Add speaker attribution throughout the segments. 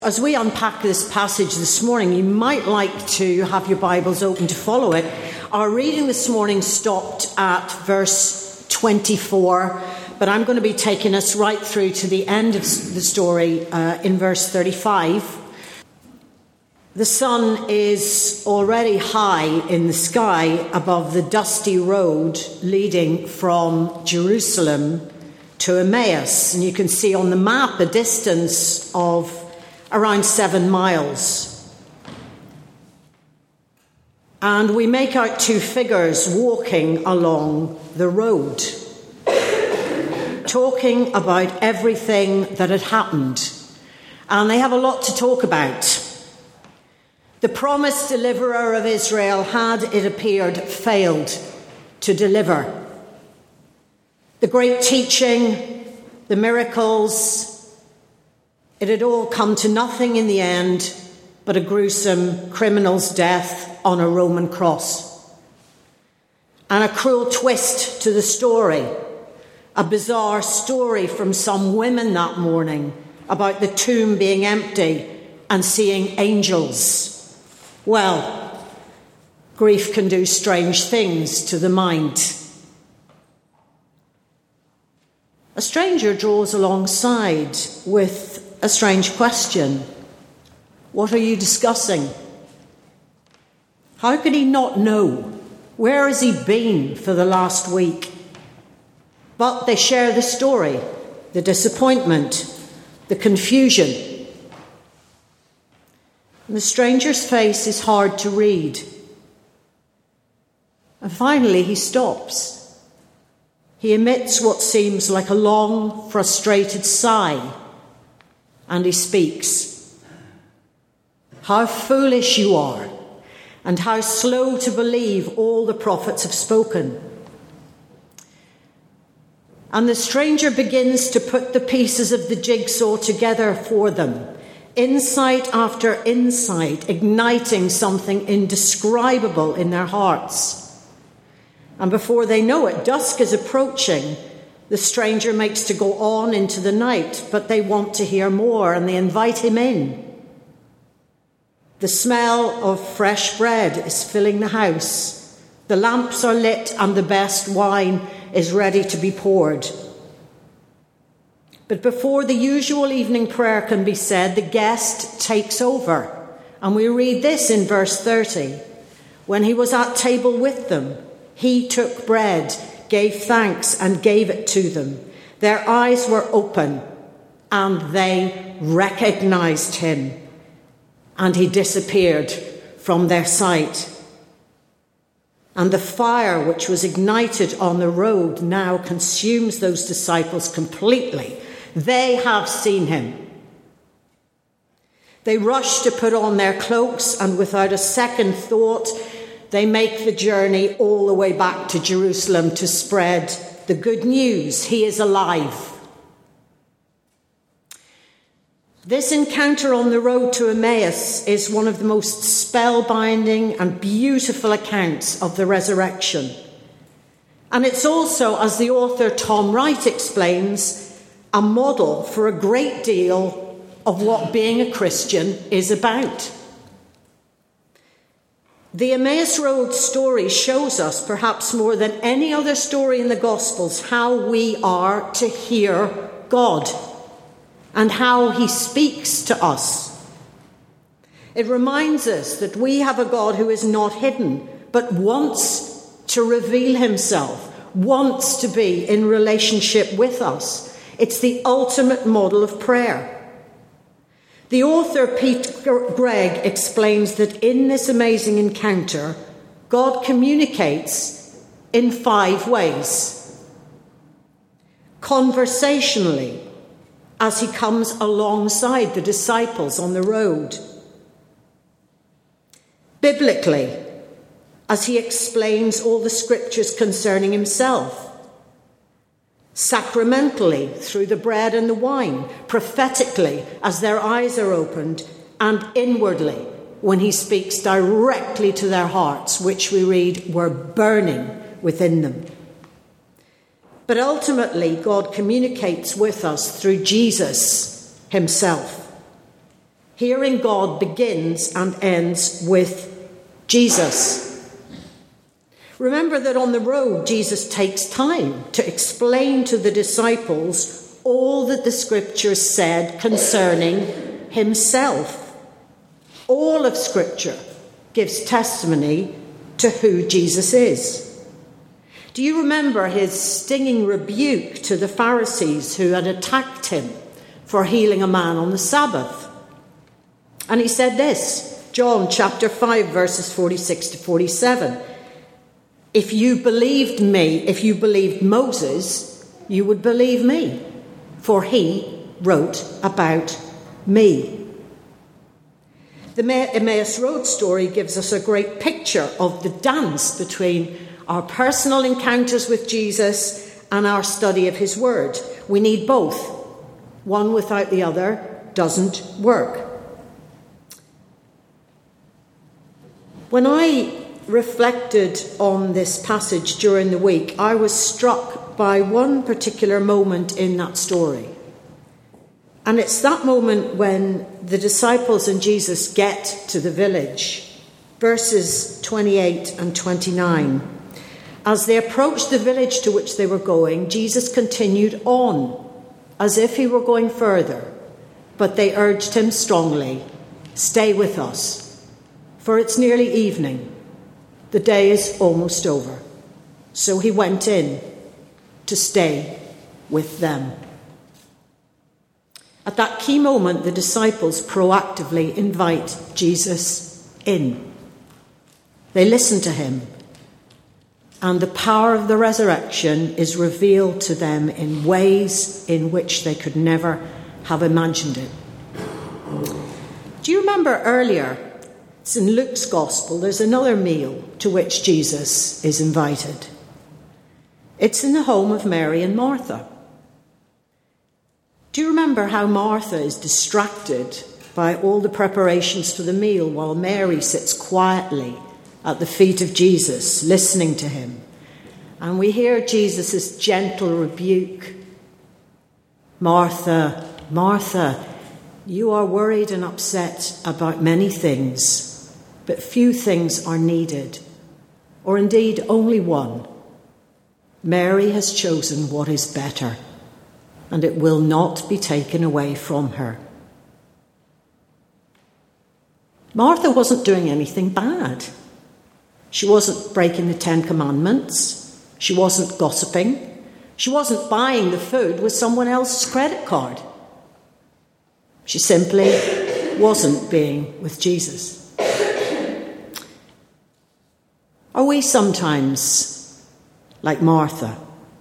Speaker 1: As we unpack this passage this morning, you might like to have your Bibles open to follow it. Our reading this morning stopped at verse 24, but I'm going to be taking us right through to the end of the story in verse 35. The sun is already high in the sky above the dusty road leading from Jerusalem to Emmaus. And you can see on the map a distance of around 7 miles. And we make out two figures walking along the road, talking about everything that had happened. And they have a lot to talk about. The promised deliverer of Israel had, it appeared, failed to deliver. The great teaching, the miracles, it had all come to nothing in the end but a gruesome criminal's death on a Roman cross. And a cruel twist to the story, a bizarre story from some women that morning about the tomb being empty and seeing angels. Well, grief can do strange things to the mind. A stranger draws alongside with a strange question. What are you discussing? How could he not know? Where has he been for the last week? But they share the story, the disappointment, the confusion. And the stranger's face is hard to read. And finally he stops. He emits what seems like a long, frustrated sigh. And he speaks. How foolish you are, and how slow to believe all the prophets have spoken. And the stranger begins to put the pieces of the jigsaw together for them, insight after insight, igniting something indescribable in their hearts. And before they know it, dusk is approaching. The stranger makes to go on into the night, but they want to hear more, and they invite him in. The smell of fresh bread is filling the house. The lamps are lit, and the best wine is ready to be poured. But before the usual evening prayer can be said, the guest takes over. And we read this in verse 30. When he was at table with them, he took bread, gave thanks, and gave it to them. Their eyes were open, and they recognized him, and he disappeared from their sight. And the fire which was ignited on the road now consumes those disciples completely. They have seen him. They rush to put on their cloaks, and without a second thought, they make the journey all the way back to Jerusalem to spread the good news. He is alive. This encounter on the road to Emmaus is one of the most spellbinding and beautiful accounts of the resurrection. And it's also, as the author Tom Wright explains, a model for a great deal of what being a Christian is about. The Emmaus Road story shows us, perhaps more than any other story in the Gospels, how we are to hear God and how he speaks to us. It reminds us that we have a God who is not hidden, but wants to reveal himself, wants to be in relationship with us. It's the ultimate model of prayer. The author, Pete Greig, explains that in this amazing encounter, God communicates in 5 ways. Conversationally, as he comes alongside the disciples on the road. Biblically, as he explains all the scriptures concerning himself. Sacramentally, through the bread and the wine, prophetically, as their eyes are opened, and inwardly, when he speaks directly to their hearts, which we read were burning within them. But ultimately, God communicates with us through Jesus himself. Hearing God begins and ends with Jesus. Remember that on the road, Jesus takes time to explain to the disciples all that the scriptures said concerning himself. All of scripture gives testimony to who Jesus is. Do you remember his stinging rebuke to the Pharisees who had attacked him for healing a man on the Sabbath? And he said this, John chapter 5, verses 46 to 47. If you believed me, if you believed Moses, you would believe me, for he wrote about me. The Emmaus Road story gives us a great picture of the dance between our personal encounters with Jesus and our study of his word. We need both. One without the other doesn't work. When I reflected on this passage during the week, I was struck by one particular moment in that story. And it's that moment when the disciples and Jesus get to the village, verses 28 and 29. As they approached the village to which they were going, Jesus continued on, as if he were going further. But they urged him strongly, "Stay with us, for it's nearly evening. The day is almost over." So he went in to stay with them. At that key moment, the disciples proactively invite Jesus in. They listen to him, and the power of the resurrection is revealed to them in ways in which they could never have imagined it. Do you remember earlier, it's in Luke's Gospel, there's another meal to which Jesus is invited. It's in the home of Mary and Martha. Do you remember how Martha is distracted by all the preparations for the meal while Mary sits quietly at the feet of Jesus, listening to him? And we hear Jesus' gentle rebuke. "Martha, Martha, you are worried and upset about many things, but few things are needed, or indeed only one. Mary has chosen what is better, and it will not be taken away from her." Martha wasn't doing anything bad. She wasn't breaking the 10 Commandments. She wasn't gossiping. She wasn't buying the food with someone else's credit card. She simply wasn't being with Jesus. Are we sometimes like Martha?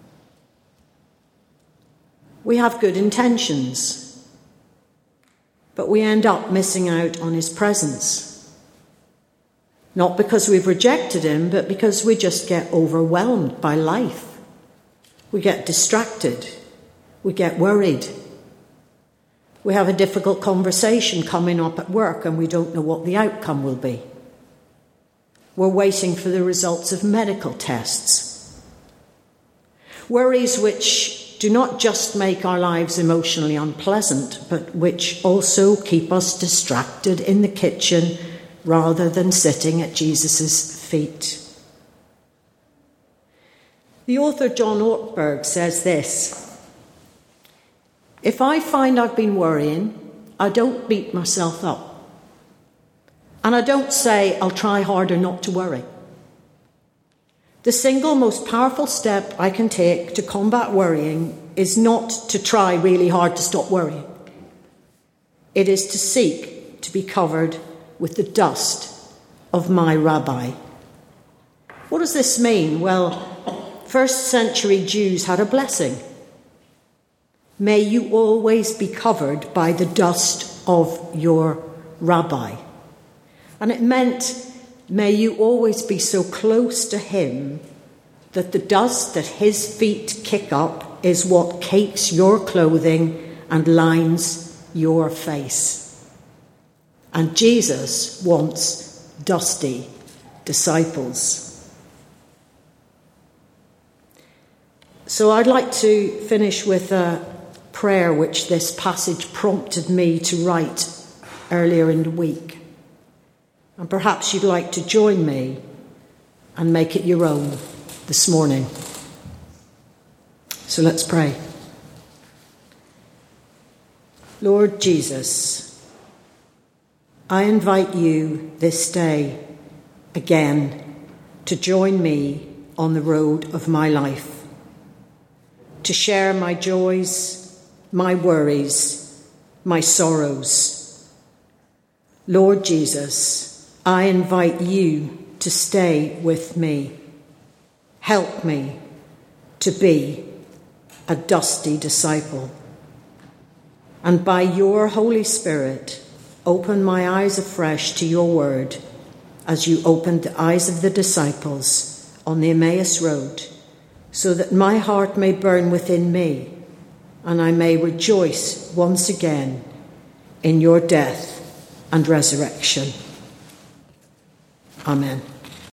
Speaker 1: We have good intentions, but we end up missing out on his presence. Not because we've rejected him, but because we just get overwhelmed by life. We get distracted. We get worried. We have a difficult conversation coming up at work and we don't know what the outcome will be. We're waiting for the results of medical tests. Worries which do not just make our lives emotionally unpleasant, but which also keep us distracted in the kitchen rather than sitting at Jesus' feet. The author John Ortberg says this: "If I find I've been worrying, I don't beat myself up. And I don't say I'll try harder not to worry. The single most powerful step I can take to combat worrying is not to try really hard to stop worrying. It is to seek to be covered with the dust of my rabbi." What does this mean? Well, first century Jews had a blessing. "May you always be covered by the dust of your rabbi." And it meant, may you always be so close to him that the dust that his feet kick up is what cakes your clothing and lines your face. And Jesus wants dusty disciples. So I'd like to finish with a prayer which this passage prompted me to write earlier in the week. And perhaps you'd like to join me and make it your own this morning. So let's pray. Lord Jesus, I invite you this day again to join me on the road of my life, to share my joys, my worries, my sorrows. Lord Jesus, I invite you to stay with me. Help me to be a dusty disciple. And by your Holy Spirit, open my eyes afresh to your word as you opened the eyes of the disciples on the Emmaus Road, so that my heart may burn within me and I may rejoice once again in your death and resurrection. Amen.